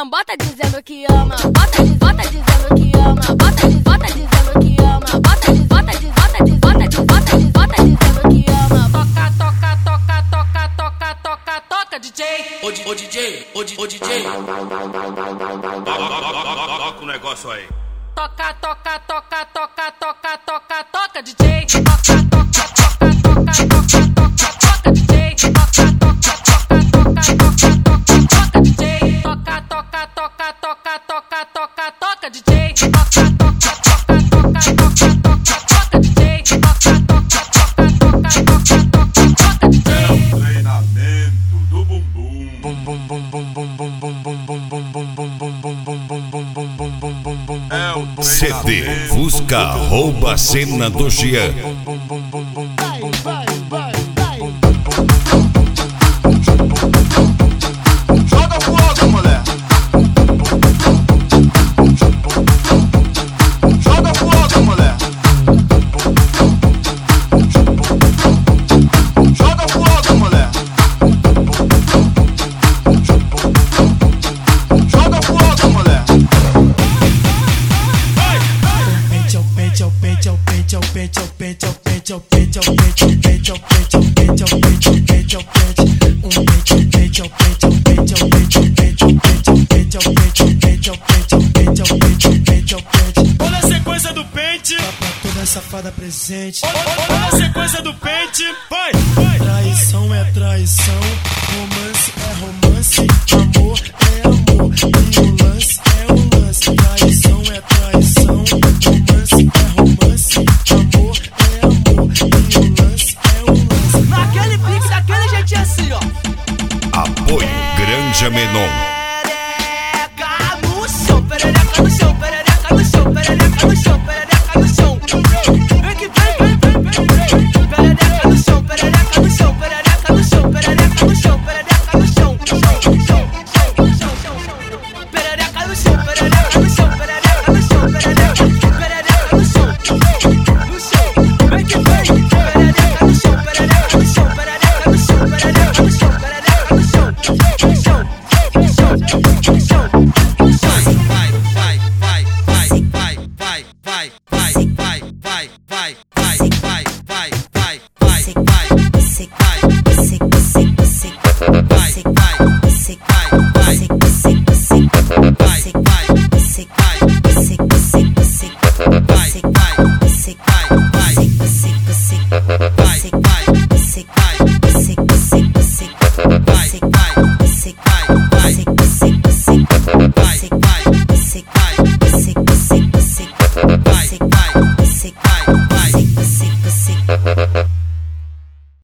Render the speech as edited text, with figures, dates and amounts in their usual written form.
Então bota dizendo que ama, bota dizendo que ama, bota dizendo que ama, bota dizendo que ama. Toca, DJ. Ô DJ. Toca o negócio aí. Toca, DJ. Toca, DJ. Toca, DJ. Treinamento do bumbum. CD Fusca rouba a cena do Jean. Joga fogo, mulher. Joga fogo, mulher. Joga fogo, mulher. Joga fogo, mulher. Olha a sequência do pente. Toda safada presente. Olha a sequência do pente. Vai. Traição é traição, romance é romance, amor é amor, e o lance é o lance. Traição é traição, romance é romance, amor é amor, e o lance é o lance. Naquele pique, daquele jeitinho assim, ó. Apoio Granja Menon. Perereca no chão, perereca no chão, perereca no chão, perereca no chão, perereca.